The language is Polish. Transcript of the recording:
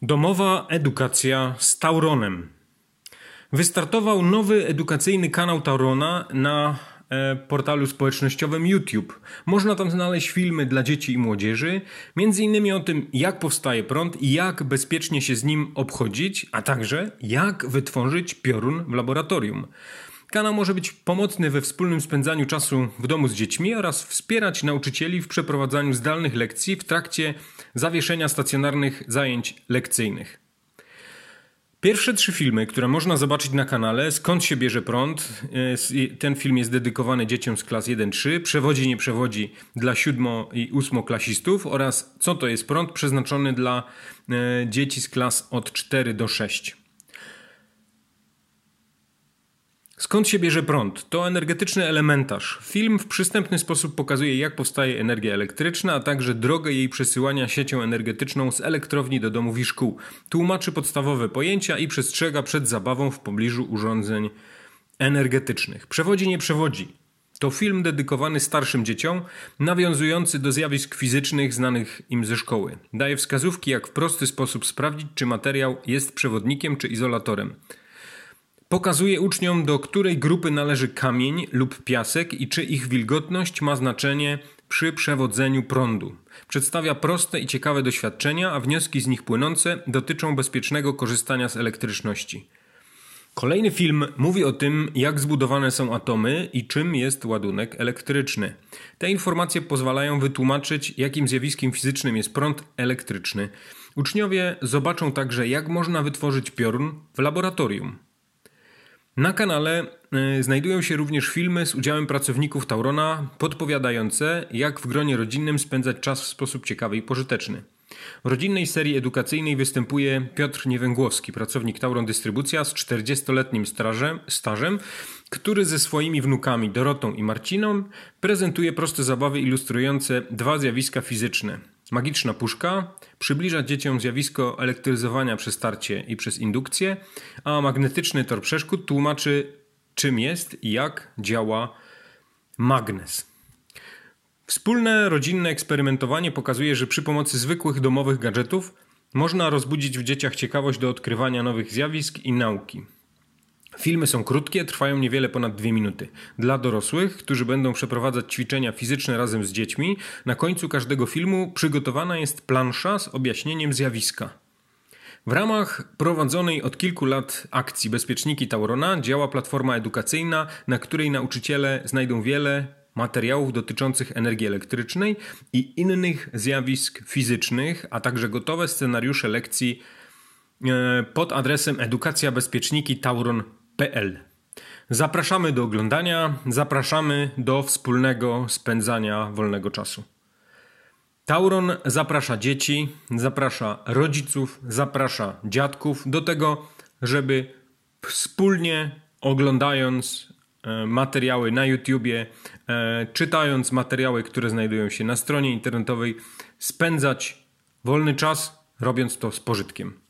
Domowa edukacja z Tauronem. Wystartował nowy edukacyjny kanał Taurona na portalu społecznościowym YouTube. Można tam znaleźć filmy dla dzieci i młodzieży, m.in. o tym, jak powstaje prąd i jak bezpiecznie się z nim obchodzić, a także jak wytworzyć piorun w laboratorium. Kanał może być pomocny we wspólnym spędzaniu czasu w domu z dziećmi oraz wspierać nauczycieli w przeprowadzaniu zdalnych lekcji w trakcie zawieszenia stacjonarnych zajęć lekcyjnych. Pierwsze 3 filmy, które można zobaczyć na kanale: Skąd się bierze prąd? Ten film jest dedykowany dzieciom z klas 1-3, Przewodzi, nie przewodzi dla 7 i 8 klasistów oraz Co to jest prąd? Przeznaczony dla dzieci z klas od 4 do 6. Skąd się bierze prąd? To energetyczny elementarz. Film w przystępny sposób pokazuje, jak powstaje energia elektryczna, a także drogę jej przesyłania siecią energetyczną z elektrowni do domów i szkół. Tłumaczy podstawowe pojęcia i przestrzega przed zabawą w pobliżu urządzeń energetycznych. Przewodzi, nie przewodzi. To film dedykowany starszym dzieciom, nawiązujący do zjawisk fizycznych znanych im ze szkoły. Daje wskazówki, jak w prosty sposób sprawdzić, czy materiał jest przewodnikiem czy izolatorem. Pokazuje uczniom, do której grupy należy kamień lub piasek i czy ich wilgotność ma znaczenie przy przewodzeniu prądu. Przedstawia proste i ciekawe doświadczenia, a wnioski z nich płynące dotyczą bezpiecznego korzystania z elektryczności. Kolejny film mówi o tym, jak zbudowane są atomy i czym jest ładunek elektryczny. Te informacje pozwalają wytłumaczyć, jakim zjawiskiem fizycznym jest prąd elektryczny. Uczniowie zobaczą także, jak można wytworzyć piorun w laboratorium. Na kanale znajdują się również filmy z udziałem pracowników Taurona podpowiadające, jak w gronie rodzinnym spędzać czas w sposób ciekawy i pożyteczny. W rodzinnej serii edukacyjnej występuje Piotr Niewęgłowski, pracownik Tauron Dystrybucja z 40-letnim stażem, który ze swoimi wnukami Dorotą i Marciną prezentuje proste zabawy ilustrujące 2 zjawiska fizyczne. Magiczna puszka przybliża dzieciom zjawisko elektryzowania przez tarcie i przez indukcję, a magnetyczny tor przeszkód tłumaczy, czym jest i jak działa magnes. Wspólne rodzinne eksperymentowanie pokazuje, że przy pomocy zwykłych domowych gadżetów można rozbudzić w dzieciach ciekawość do odkrywania nowych zjawisk i nauki. Filmy są krótkie, trwają niewiele ponad 2 minuty. Dla dorosłych, którzy będą przeprowadzać ćwiczenia fizyczne razem z dziećmi, na końcu każdego filmu przygotowana jest plansza z objaśnieniem zjawiska. W ramach prowadzonej od kilku lat akcji Bezpieczniki Taurona działa platforma edukacyjna, na której nauczyciele znajdą wiele materiałów dotyczących energii elektrycznej i innych zjawisk fizycznych, a także gotowe scenariusze lekcji pod adresem edukacjabezpiecznikitauron.pl. Zapraszamy do oglądania, zapraszamy do wspólnego spędzania wolnego czasu. Tauron zaprasza dzieci, zaprasza rodziców, zaprasza dziadków do tego, żeby wspólnie oglądając materiały na YouTubie, czytając materiały, które znajdują się na stronie internetowej, spędzać wolny czas, robiąc to z pożytkiem.